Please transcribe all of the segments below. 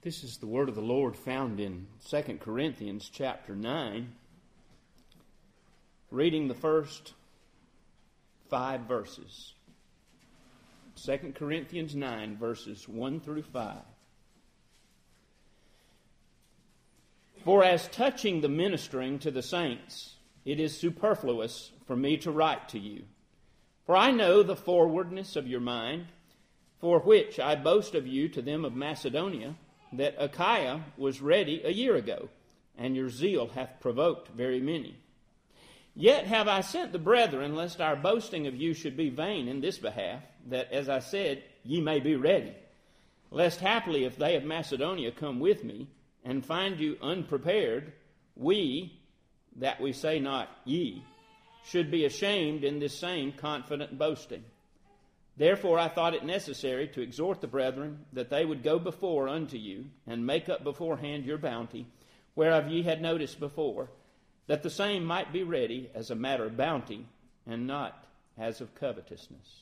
This is the word of the Lord found in 2 Corinthians chapter 9, reading the first 5 verses. 2 Corinthians 9, verses 1 through 5. For as touching the ministering to the saints, it is superfluous for me to write to you. For I know the forwardness of your mind, for which I boast of you to them of Macedonia, that Achaia was ready a year ago, and your zeal hath provoked very many. Yet have I sent the brethren, lest our boasting of you should be vain in this behalf, that, as I said, ye may be ready. Lest haply, if they of Macedonia come with me, and find you unprepared, we, that we say not ye, should be ashamed in this same confident boasting. Therefore I thought it necessary to exhort the brethren that they would go before unto you, and make up beforehand your bounty, whereof ye had noticed before, that the same might be ready as a matter of bounty, and not as of covetousness.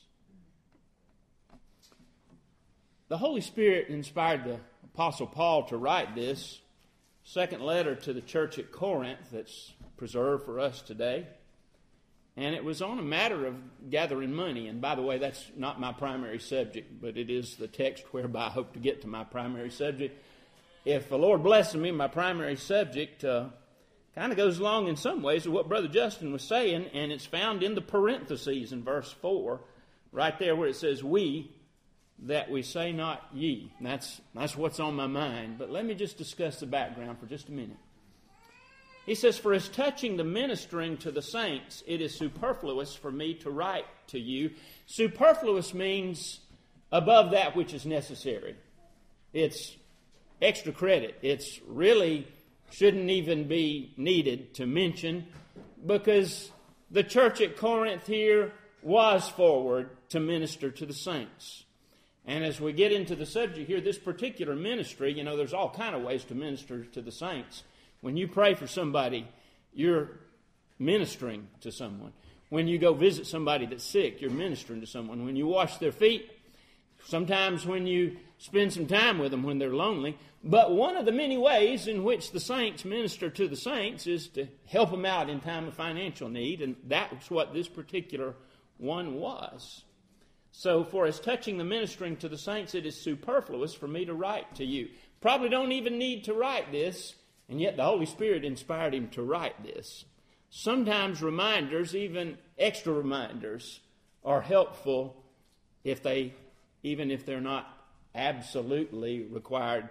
The Holy Spirit inspired the Apostle Paul to write this second letter to the church at Corinth that's preserved for us today. And it was on a matter of gathering money. And by the way, that's not my primary subject, but it is the text whereby I hope to get to my primary subject. If the Lord blesses me, my primary subject kind of goes along in some ways with what Brother Justin was saying, and it's found in the parentheses in verse 4, right there where it says, we, that we say not ye. And that's what's on my mind. But let me just discuss the background for just a minute. He says, for as touching the ministering to the saints, it is superfluous for me to write to you. Superfluous means above that which is necessary. It's extra credit. It's really shouldn't even be needed to mention, because the church at Corinth here was forward to minister to the saints. And as we get into the subject here, this particular ministry, there's all kind of ways to minister to the saints. When you pray for somebody, you're ministering to someone. When you go visit somebody that's sick, you're ministering to someone. When you wash their feet, sometimes when you spend some time with them when they're lonely. But one of the many ways in which the saints minister to the saints is to help them out in time of financial need, and that's what this particular one was. So, for as touching the ministering to the saints, it is superfluous for me to write to you. Probably don't even need to write this, and yet the Holy Spirit inspired him to write this. Sometimes reminders, even extra reminders, are helpful even if they're not absolutely required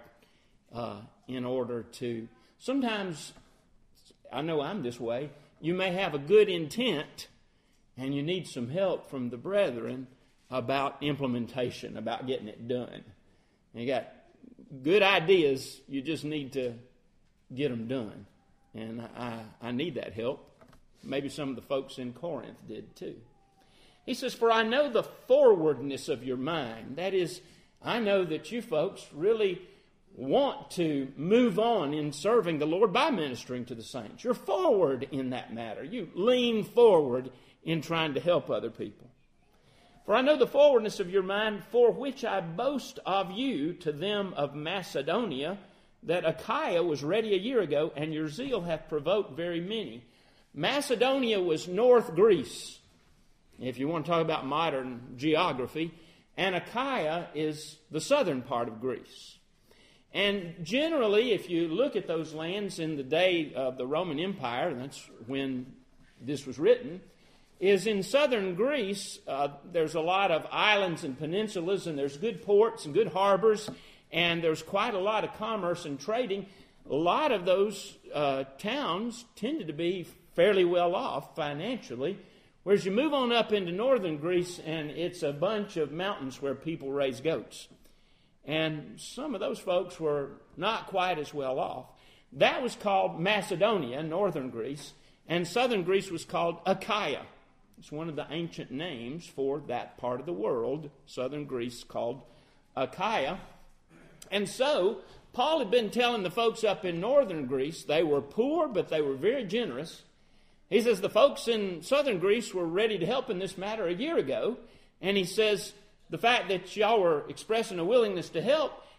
in order to. Sometimes, I know I'm this way, you may have a good intent and you need some help from the brethren about implementation, about getting it done. You got good ideas, you just need to get them done. And I need that help. Maybe some of the folks in Corinth did too. He says, for I know the forwardness of your mind. That is, I know that you folks really want to move on in serving the Lord by ministering to the saints. You're forward in that matter. You lean forward in trying to help other people. For I know the forwardness of your mind, for which I boast of you to them of Macedonia, that Achaia was ready a year ago, and your zeal hath provoked very many. Macedonia was North Greece, if you want to talk about modern geography, and Achaia is the southern part of Greece. And generally, if you look at those lands in the day of the Roman Empire, and that's when this was written, is in southern Greece, there's a lot of islands and peninsulas, and there's good ports and good harbors, and there's quite a lot of commerce and trading. A lot of those towns tended to be fairly well off financially, whereas you move on up into northern Greece, and it's a bunch of mountains where people raise goats. And some of those folks were not quite as well off. That was called Macedonia, northern Greece, and southern Greece was called Achaia. It's one of the ancient names for that part of the world, southern Greece, called Achaia. And so, Paul had been telling the folks up in northern Greece, they were poor, but they were very generous. He says the folks in southern Greece were ready to help in this matter a year ago. And he says the fact that y'all were expressing a willingness to help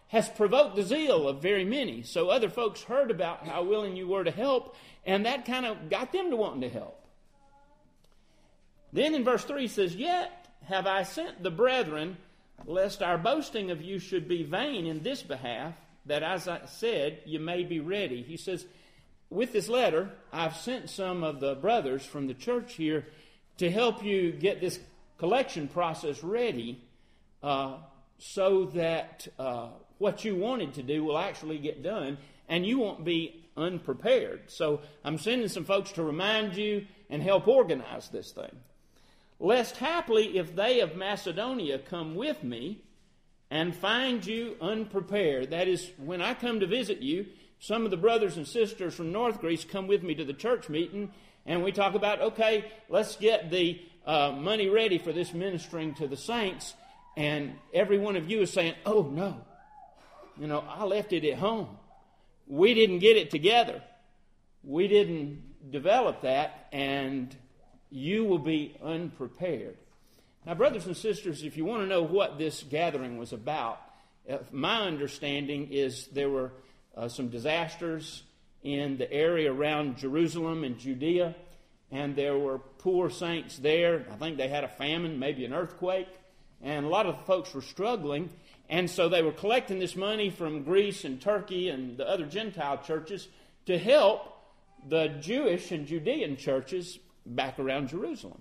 has provoked the zeal of very many. So other folks heard about how willing you were to help, and that kind of got them to wanting to help. Then in verse 3 he says, "Yet have I sent the brethren, lest our boasting of you should be vain in this behalf, that as I said, you may be ready." He says, with this letter, I've sent some of the brothers from the church here to help you get this collection process ready so that what you wanted to do will actually get done and you won't be unprepared. So I'm sending some folks to remind you and help organize this thing. "Lest haply if they of Macedonia come with me and find you unprepared," that is, when I come to visit you, some of the brothers and sisters from North Greece come with me to the church meeting, and we talk about, okay, let's get the money ready for this ministering to the saints, and every one of you is saying, "Oh no, I left it at home. We didn't get it together. We didn't develop that, and you will be unprepared." Now, brothers and sisters, if you want to know what this gathering was about, my understanding is there were some disasters in the area around Jerusalem and Judea, and there were poor saints there. I think they had a famine, maybe an earthquake, and a lot of folks were struggling, and so they were collecting this money from Greece and Turkey and the other Gentile churches to help the Jewish and Judean churches back around Jerusalem.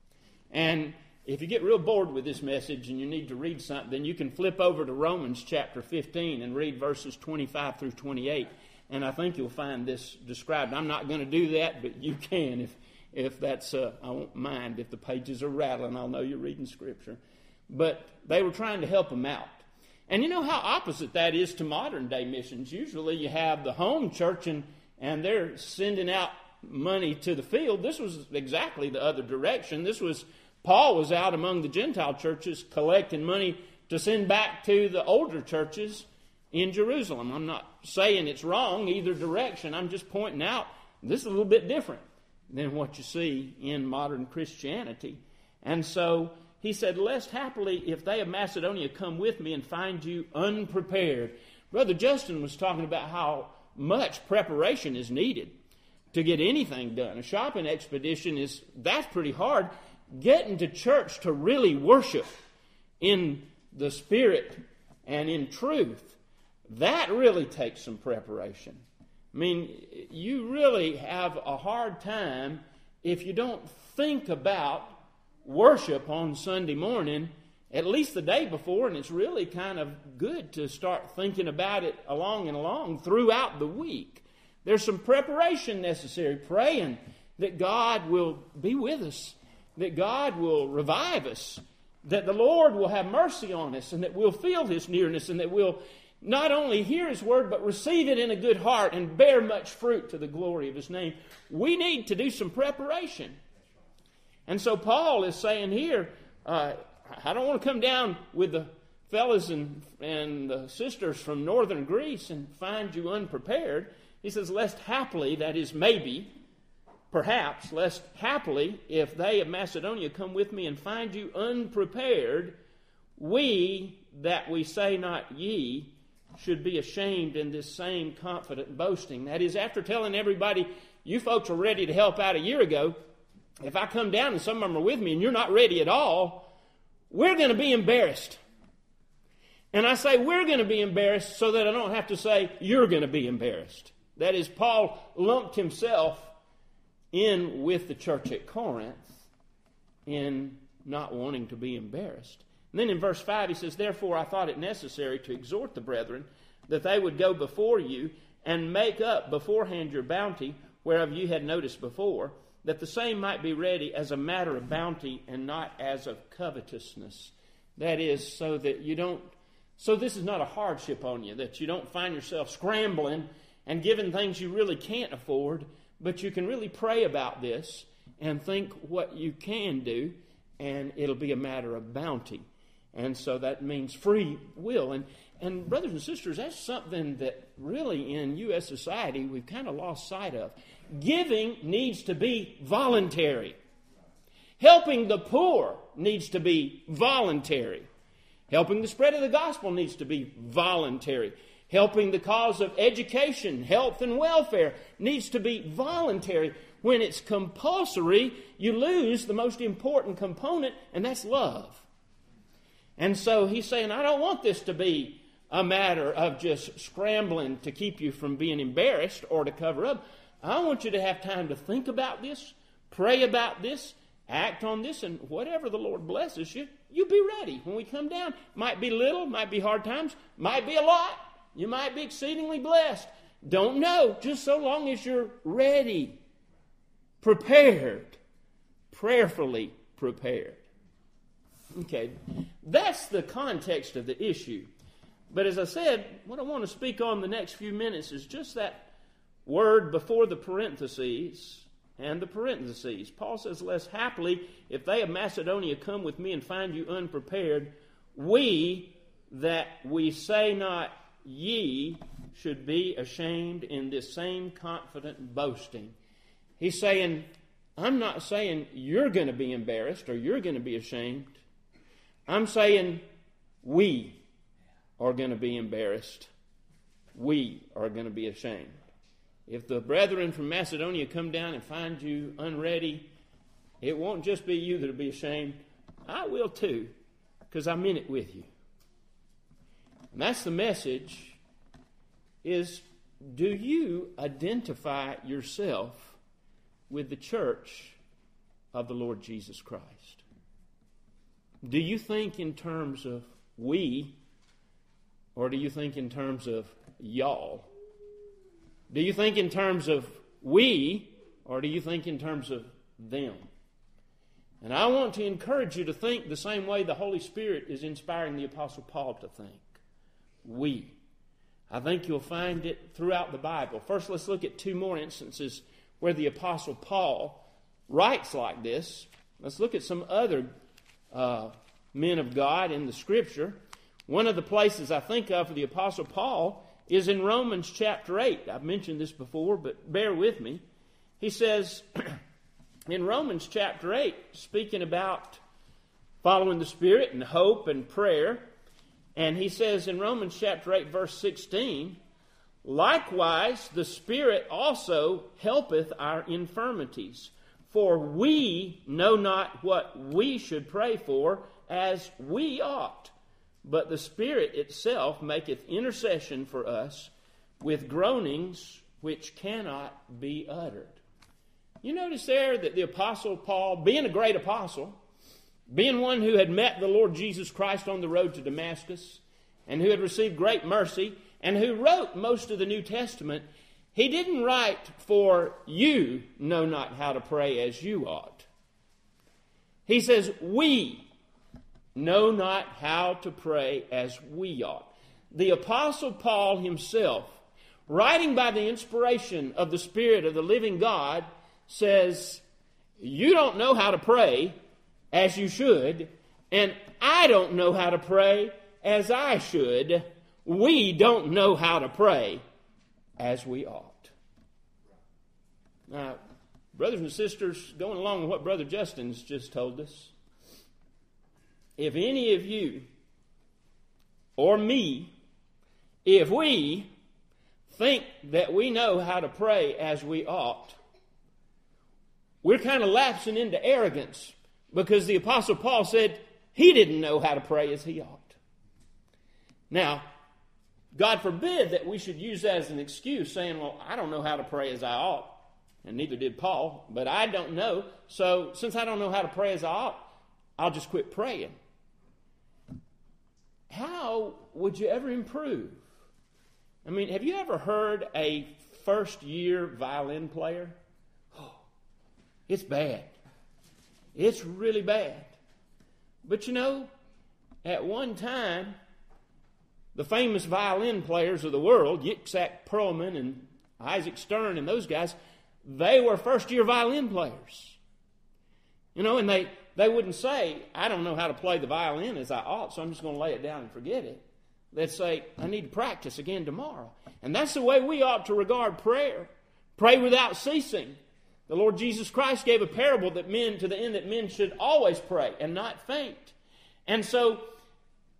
And if you get real bored with this message and you need to read something, then you can flip over to Romans chapter 15 and read verses 25 through 28. And I think you'll find this described. I'm not going to do that, but you can if that's, I won't mind. If the pages are rattling, I'll know you're reading Scripture. But they were trying to help them out. And you know how opposite that is to modern day missions. Usually you have the home church and they're sending out money to the field. This was exactly the other direction. Paul was out among the Gentile churches collecting money to send back to the older churches in Jerusalem. I'm not saying it's wrong either direction. I'm just pointing out this is a little bit different than what you see in modern Christianity. And so he said, "Lest happily if they of Macedonia come with me and find you unprepared." Brother Justin was talking about how much preparation is needed to get anything done. A shopping expedition that's pretty hard. Getting to church to really worship in the Spirit and in truth, that really takes some preparation. I mean, you really have a hard time if you don't think about worship on Sunday morning, at least the day before, and it's really kind of good to start thinking about it along throughout the week. There's some preparation necessary, praying that God will be with us, that God will revive us, that the Lord will have mercy on us, and that we'll feel His nearness, and that we'll not only hear His word, but receive it in a good heart and bear much fruit to the glory of His name. We need to do some preparation. And so Paul is saying here, I don't want to come down with the fellas and the sisters from northern Greece and find you unprepared. He says, "Lest haply," that is maybe, perhaps, "lest haply, if they of Macedonia come with me and find you unprepared, we, that we say not ye, should be ashamed in this same confident boasting." That is, after telling everybody, you folks were ready to help out a year ago, if I come down and some of them are with me and you're not ready at all, we're going to be embarrassed. And I say we're going to be embarrassed so that I don't have to say you're going to be embarrassed. That is, Paul lumped himself in with the church at Corinth in not wanting to be embarrassed. And then in verse 5 he says, "Therefore I thought it necessary to exhort the brethren that they would go before you and make up beforehand your bounty, whereof you had noticed before, that the same might be ready as a matter of bounty and not as of covetousness." That is, so this is not a hardship on you, that you don't find yourself scrambling and giving things you really can't afford, but you can really pray about this and think what you can do, and it'll be a matter of bounty. And so that means free will. And brothers and sisters, that's something that really in U.S. society we've kind of lost sight of. Giving needs to be voluntary. Helping the poor needs to be voluntary. Helping the spread of the gospel needs to be voluntary. Helping the cause of education, health, and welfare needs to be voluntary. When it's compulsory, you lose the most important component, and that's love. And so he's saying, I don't want this to be a matter of just scrambling to keep you from being embarrassed or to cover up. I want you to have time to think about this, pray about this, act on this, and whatever the Lord blesses you, you be ready. When we come down, might be little, might be hard times, might be a lot. You might be exceedingly blessed. Don't know, just so long as you're ready, prepared, prayerfully prepared. Okay, that's the context of the issue. But as I said, what I want to speak on the next few minutes is just that word before the parentheses and the parentheses. Paul says, less happily, if they of Macedonia come with me and find you unprepared, we that we say not ye should be ashamed in this same confident boasting. He's saying, I'm not saying you're going to be embarrassed or you're going to be ashamed. I'm saying we are going to be embarrassed. We are going to be ashamed. If the brethren from Macedonia come down and find you unready, it won't just be you that will be ashamed. I will too, because I'm in it with you. And that's the message, is do you identify yourself with the church of the Lord Jesus Christ? Do you think in terms of we, or do you think in terms of y'all? Do you think in terms of we, or do you think in terms of them? And I want to encourage you to think the same way the Holy Spirit is inspiring the Apostle Paul to think. We. I think you'll find it throughout the Bible. First, let's look at two more instances where the Apostle Paul writes like this. Let's look at some other men of God in the Scripture. One of the places I think of for the Apostle Paul is in Romans chapter 8. I've mentioned this before, but bear with me. He says in Romans chapter 8, speaking about following the Spirit and hope and prayer, and he says in Romans chapter 8, verse 16, likewise the Spirit also helpeth our infirmities, for we know not what we should pray for as we ought. But the Spirit itself maketh intercession for us with groanings which cannot be uttered. You notice there that the Apostle Paul, being a great apostle, being one who had met the Lord Jesus Christ on the road to Damascus, and who had received great mercy, and who wrote most of the New Testament, he didn't write for you know not how to pray as you ought. He says, we know not how to pray as we ought. The Apostle Paul himself, writing by the inspiration of the Spirit of the living God, says, you don't know how to pray as you should, and I don't know how to pray as I should. We don't know how to pray as we ought. Now, brothers and sisters, going along with what Brother Justin's just told us, if any of you or me, if we think that we know how to pray as we ought, we're kind of lapsing into arrogance, because the Apostle Paul said he didn't know how to pray as he ought. Now, God forbid that we should use that as an excuse, saying, well, I don't know how to pray as I ought, and neither did Paul, but I don't know, so since I don't know how to pray as I ought, I'll just quit praying. How would you ever improve? I mean, have you ever heard a first-year violin player? Oh, it's bad. It's really bad. But you know, at one time, the famous violin players of the world, Yitzhak Perlman and Isaac Stern and those guys, they were first-year violin players. You know, and they wouldn't say, I don't know how to play the violin as I ought, so I'm just going to lay it down and forget it. They'd say, I need to practice again tomorrow. And that's the way we ought to regard prayer. Pray without ceasing. The Lord Jesus Christ gave a parable that men, to the end that men should always pray and not faint. And so,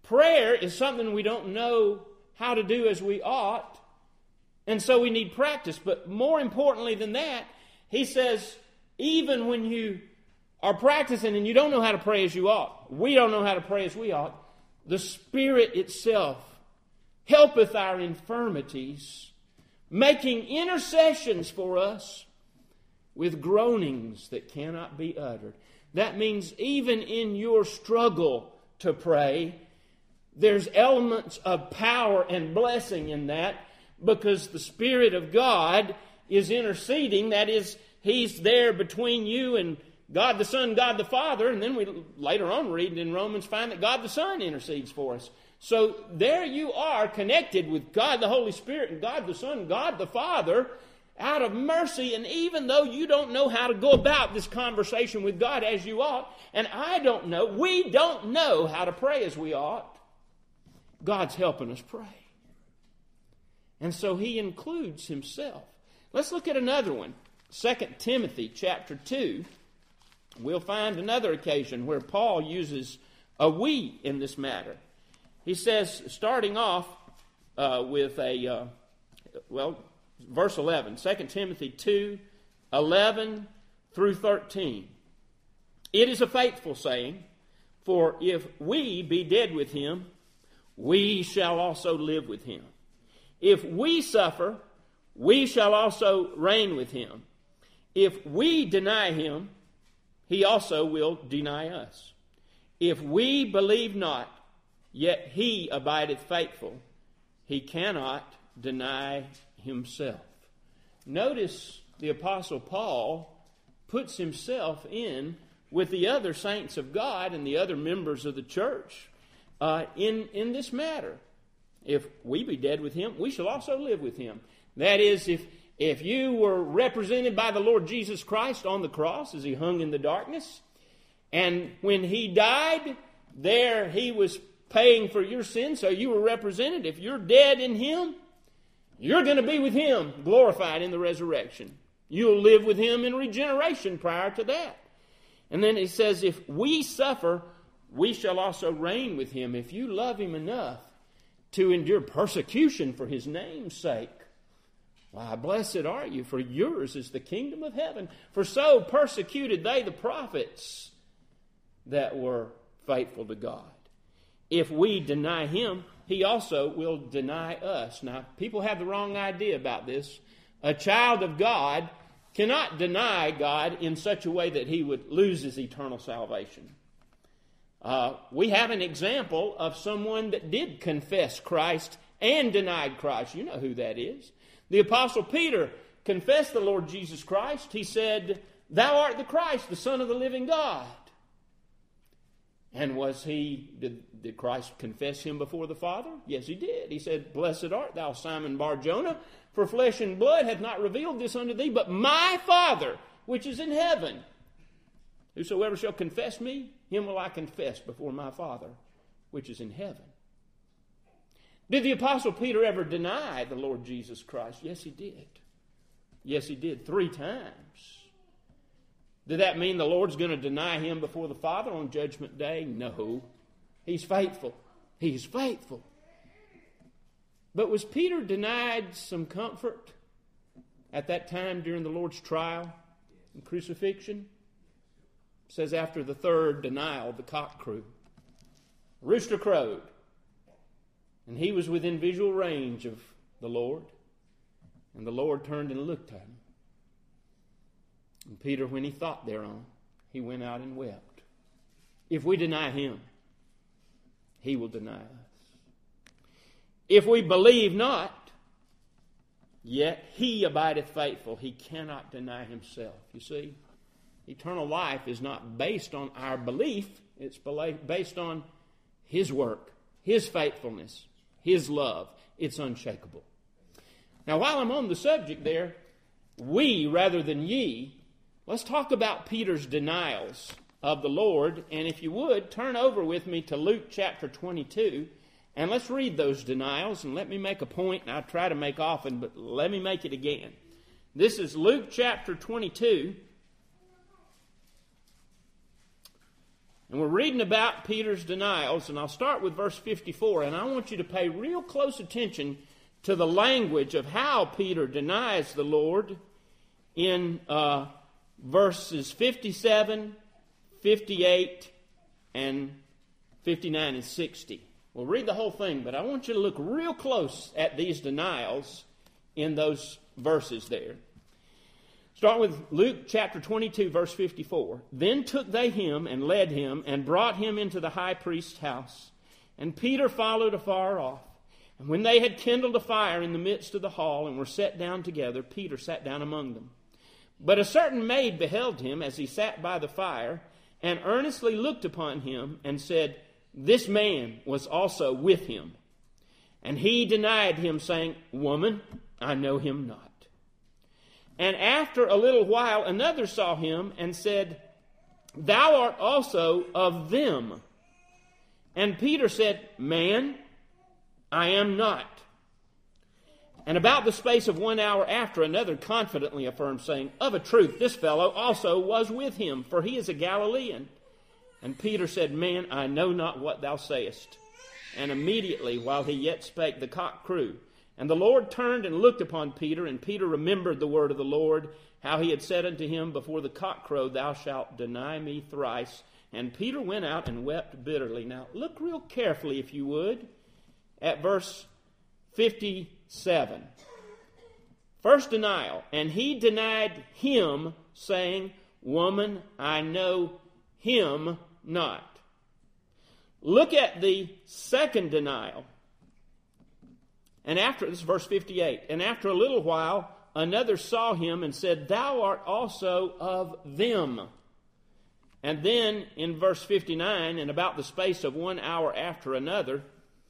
prayer is something we don't know how to do as we ought, and so we need practice. But more importantly than that, he says, even when you are practicing and you don't know how to pray as you ought, we don't know how to pray as we ought, the Spirit itself helpeth our infirmities, making intercessions for us with groanings that cannot be uttered. That means even in your struggle to pray, there's elements of power and blessing in that, because the Spirit of God is interceding. That is, He's there between you and God the Son, God the Father, and then we later on read in Romans find that God the Son intercedes for us. So there you are, connected with God the Holy Spirit and God the Son, God the Father, out of mercy. And even though you don't know how to go about this conversation with God as you ought, and we don't know how to pray as we ought, God's helping us pray. And so He includes Himself. Let's look at another one. 2 Timothy chapter 2. We'll find another occasion where Paul uses a we in this matter. He says, starting off with verse 11, 2 Timothy 2, 11 through 13. It is a faithful saying, for if we be dead with Him, we shall also live with Him. If we suffer, we shall also reign with Him. If we deny Him, He also will deny us. If we believe not, yet He abideth faithful. He cannot deny Himself. Notice the Apostle Paul puts himself in with the other saints of God and the other members of the church in this matter. If we be dead with Him, we shall also live with Him. That is, if you were represented by the Lord Jesus Christ on the cross as He hung in the darkness, and when He died, there He was paying for your sins, so you were represented. If you're dead in Him, you're going to be with Him, glorified in the resurrection. You'll live with Him in regeneration prior to that. And then it says, if we suffer, we shall also reign with Him. If you love Him enough to endure persecution for His name's sake, why, blessed are you, for yours is the kingdom of heaven. For so persecuted they the prophets that were faithful to God. If we deny Him, He also will deny us. Now, people have the wrong idea about this. A child of God cannot deny God in such a way that he would lose his eternal salvation. We have an example of someone that did confess Christ and denied Christ. You know who that is. The Apostle Peter confessed the Lord Jesus Christ. He said, "Thou art the Christ, the Son of the living God." And did Christ confess Him before the Father? Yes, He did. He said, "Blessed art thou, Simon Bar-Jonah, for flesh and blood hath not revealed this unto thee, but my Father, which is in heaven. Whosoever shall confess me, him will I confess before my Father, which is in heaven." Did the Apostle Peter ever deny the Lord Jesus Christ? Yes, he did. Yes, he did, 3 times. Did that mean the Lord's going to deny him before the Father on Judgment Day? No. He's faithful. He's faithful. But was Peter denied some comfort at that time during the Lord's trial and crucifixion? It says after the 3rd denial, the cock crew. Rooster crowed. And he was within visual range of the Lord. And the Lord turned and looked at him. And Peter, when he thought thereon, he went out and wept. If we deny Him, He will deny us. If we believe not, yet He abideth faithful. He cannot deny Himself. You see, eternal life is not based on our belief. It's based on His work, His faithfulness, His love. It's unshakable. Now, while I'm on the subject there, we rather than ye, let's talk about Peter's denials of the Lord. And if you would, turn over with me to Luke chapter 22. And let's read those denials. And let me make a point, and I try to make often, but let me make it again. This is Luke chapter 22. And we're reading about Peter's denials, and I'll start with verse 54, and I want you to pay real close attention to the language of how Peter denies the Lord in verses 57, 58, and 59 and 60. We'll read the whole thing, but I want you to look real close at these denials in those verses there. Start with Luke chapter 22, verse 54. Then took they him and led him and brought him into the high priest's house. And Peter followed afar off. And when they had kindled a fire in the midst of the hall and were set down together, Peter sat down among them. But a certain maid beheld him as he sat by the fire, and earnestly looked upon him, and said, This man was also with him. And he denied him, saying, Woman, I know him not. And after a little while another saw him, and said, Thou art also of them. And Peter said, Man, I am not. And about the space of 1 hour after, another confidently affirmed, saying, Of a truth, this fellow also was with him, for he is a Galilean. And Peter said, Man, I know not what thou sayest. And immediately, while he yet spake, the cock crew. And the Lord turned and looked upon Peter, and Peter remembered the word of the Lord, how he had said unto him, Before the cock crow, thou shalt deny me thrice. And Peter went out and wept bitterly. Now, look real carefully, if you would, at verse 57. First denial. And he denied him, saying, Woman, I know him not. Look at the second denial. And after, this is verse 58, and after a little while, another saw him and said, Thou art also of them. And then in verse 59, and about the space of 1 hour after another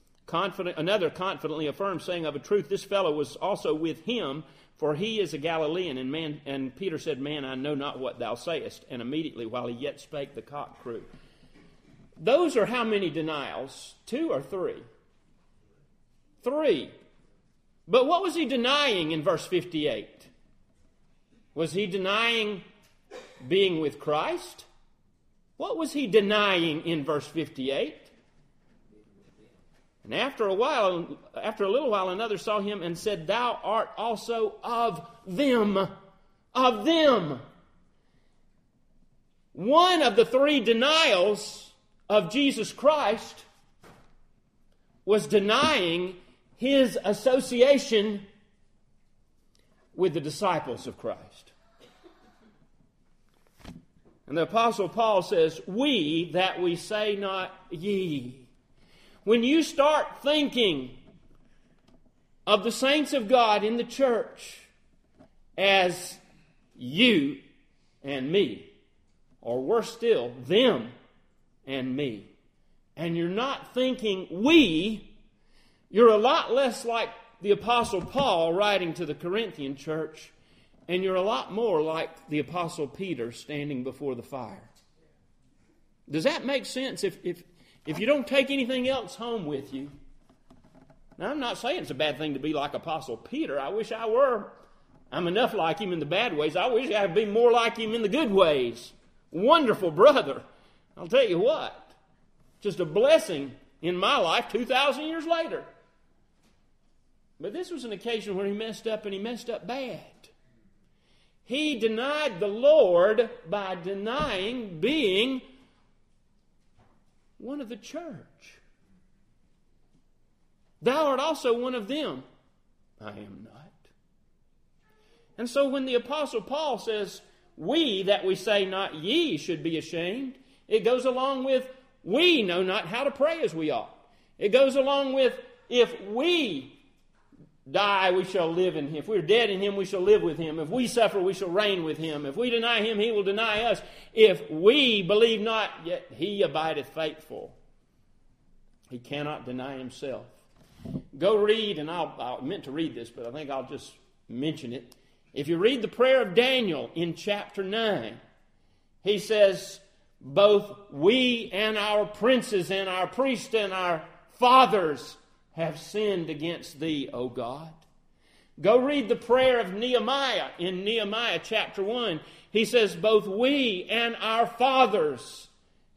confidently affirmed, saying, Of a truth, this fellow was also with him, for he is a Galilean. And Peter said, Man, I know not what thou sayest. And immediately, while he yet spake, the cock crew. Those are how many denials? 2 or 3? 3. But what was he denying in verse 58? Was he denying being with Christ? What was he denying in verse 58? And after a little while, another saw him and said, Thou art also of them. Of them. One of the 3 denials of Jesus Christ was denying his association with the disciples of Christ. And the Apostle Paul says, We that we say not ye. When you start thinking of the saints of God in the church as you and me, or worse still, them and me, and you're not thinking we, you're a lot less like the Apostle Paul writing to the Corinthian church, and you're a lot more like the Apostle Peter standing before the fire. Does that make sense? If you don't take anything else home with you. Now, I'm not saying it's a bad thing to be like Apostle Peter. I wish I were. I'm enough like him in the bad ways. I wish I could be more like him in the good ways. Wonderful brother. I'll tell you what. Just a blessing in my life 2,000 years later. But this was an occasion where he messed up, and he messed up bad. He denied the Lord by denying being one of the church. Thou art also one of them. I am not. And so when the Apostle Paul says, We that we say not ye should be ashamed, it goes along with, we know not how to pray as we ought. It goes along with, if we die, we shall live in him. If we're dead in him, we shall live with him. If we suffer, we shall reign with him. If we deny him, he will deny us. If we believe not, yet he abideth faithful. He cannot deny himself. Go read, and I meant to read this, but I think I'll just mention it. If you read the prayer of Daniel in chapter 9, he says, Both we and our princes and our priests and our fathers have sinned against thee, O God. Go read the prayer of Nehemiah in Nehemiah chapter 1. He says, Both we and our fathers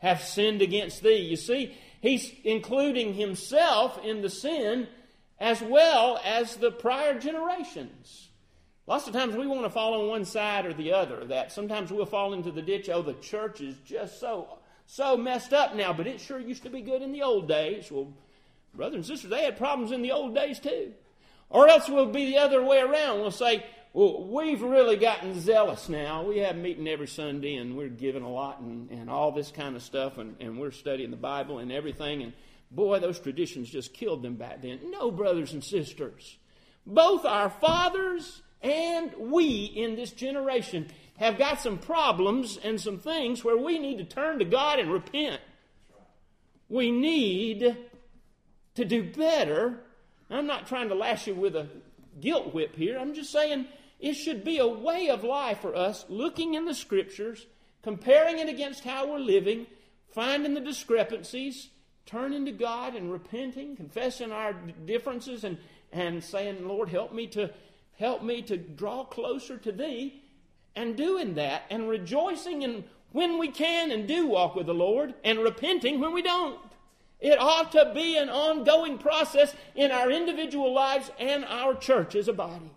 have sinned against thee. You see, he's including himself in the sin as well as the prior generations. Lots of times we want to fall on one side or the other of that. Sometimes we'll fall into the ditch, the church is just so messed up now, but it sure used to be good in the old days. Well, brothers and sisters, they had problems in the old days too. Or else we'll be the other way around. We'll say, well, we've really gotten zealous now. We have a meeting every Sunday, and we're giving a lot and all this kind of stuff, and we're studying the Bible and everything. And boy, those traditions just killed them back then. No, brothers and sisters. Both our fathers and we in this generation have got some problems and some things where we need to turn to God and repent. We need to do better. I'm not trying to lash you with a guilt whip here. I'm just saying it should be a way of life for us, looking in the Scriptures, comparing it against how we're living, finding the discrepancies, turning to God and repenting, confessing our differences, and saying, Lord, help me to draw closer to Thee, and doing that, and rejoicing in when we can and do walk with the Lord, and repenting when we don't. It ought to be an ongoing process in our individual lives and our church as a body.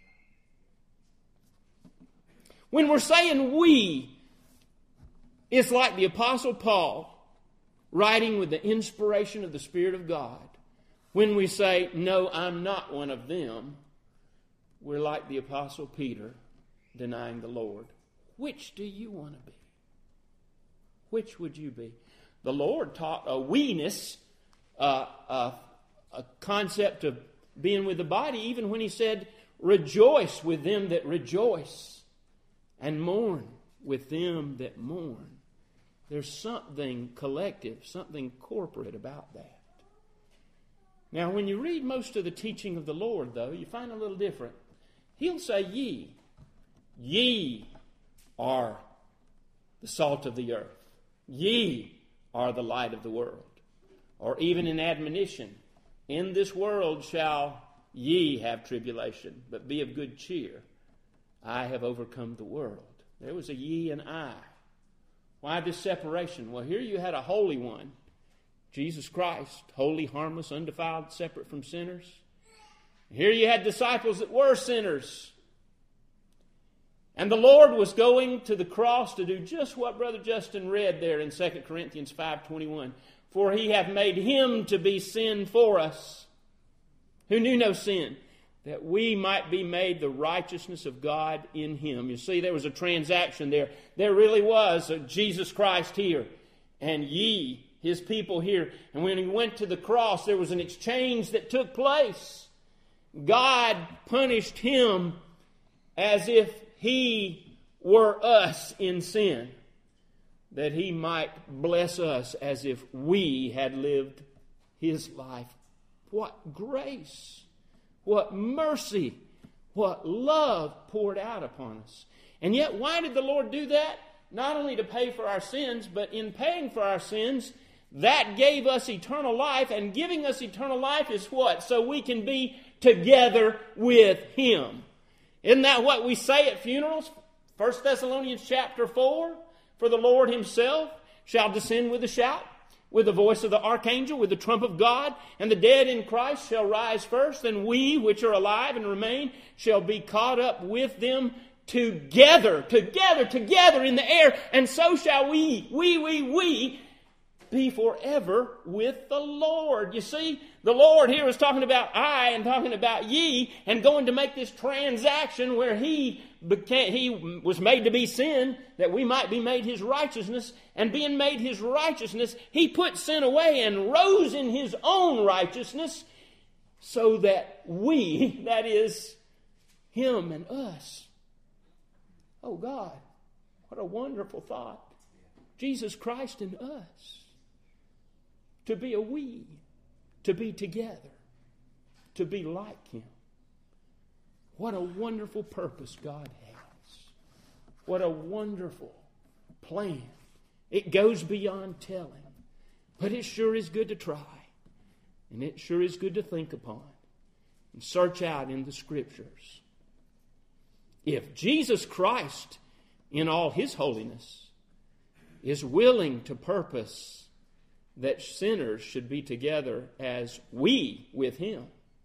When we're saying we, it's like the Apostle Paul writing with the inspiration of the Spirit of God. When we say, no, I'm not one of them, we're like the Apostle Peter denying the Lord. Which do you want to be? Which would you be? The Lord taught a we-ness, a concept of being with the body, even when He said, rejoice with them that rejoice, and mourn with them that mourn. There's something collective, something corporate about that. Now, when you read most of the teaching of the Lord, though, you find a little different. He'll say, ye. Ye are the salt of the earth. Ye are the light of the world. Or even in admonition, in this world shall ye have tribulation, but be of good cheer. I have overcome the world. There was a ye and I. Why this separation? Well, here you had a holy one, Jesus Christ, holy, harmless, undefiled, separate from sinners. Here you had disciples that were sinners. And the Lord was going to the cross to do just what Brother Justin read there in 2 Corinthians 5:21. For He hath made Him to be sin for us, who knew no sin, that we might be made the righteousness of God in Him. You see, there was a transaction there. There really was a Jesus Christ here, and ye, His people here. And when He went to the cross, there was an exchange that took place. God punished Him as if He were us in sin, that He might bless us as if we had lived His life. What grace! What mercy, what love poured out upon us. And yet, why did the Lord do that? Not only to pay for our sins, but in paying for our sins, that gave us eternal life. And giving us eternal life is what? So we can be together with Him. Isn't that what we say at funerals? 1 Thessalonians chapter 4, for the Lord Himself shall descend with a shout, with the voice of the archangel, with the trump of God, and the dead in Christ shall rise first, and we, which are alive and remain, shall be caught up with them together in the air, and so shall we be forever with the Lord. You see, the Lord here is talking about I and talking about ye, and going to make this transaction where He was made to be sin, that we might be made His righteousness. And being made His righteousness, He put sin away and rose in His own righteousness, so that we, that is, Him and us. Oh God, what a wonderful thought. Jesus Christ and us. To be a we, to be together, to be like Him. What a wonderful purpose God has. What a wonderful plan. It goes beyond telling, but it sure is good to try, and it sure is good to think upon and search out in the Scriptures. If Jesus Christ, in all His holiness, is willing to purpose that sinners should be together as we with Him,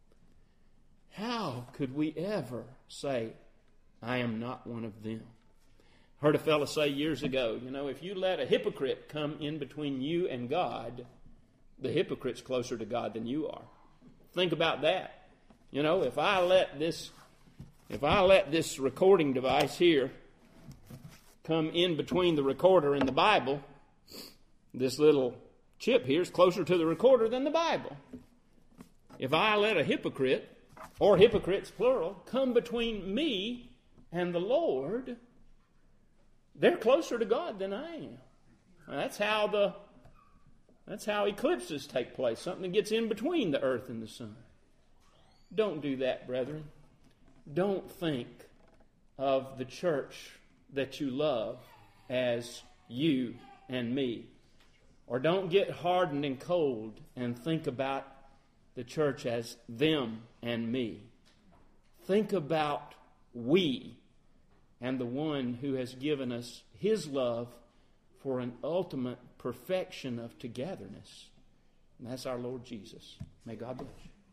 how could we ever say, I am not one of them? Heard a fellow say years ago, if you let a hypocrite come in between you and God, the hypocrite's closer to God than you are. Think about that. If I let this recording device here come in between the recorder and the Bible, this little chip here is closer to the recorder than the Bible. If I let a hypocrite, or hypocrites plural, come between me and the Lord, they're closer to God than I am. That's how eclipses take place. Something gets in between the earth and the sun. Don't do that, brethren. Don't think of the church that you love as you and me. Or don't get hardened and cold and think about the church as them and me. Think about we and the one who has given us His love for an ultimate perfection of togetherness. And that's our Lord Jesus. May God bless you.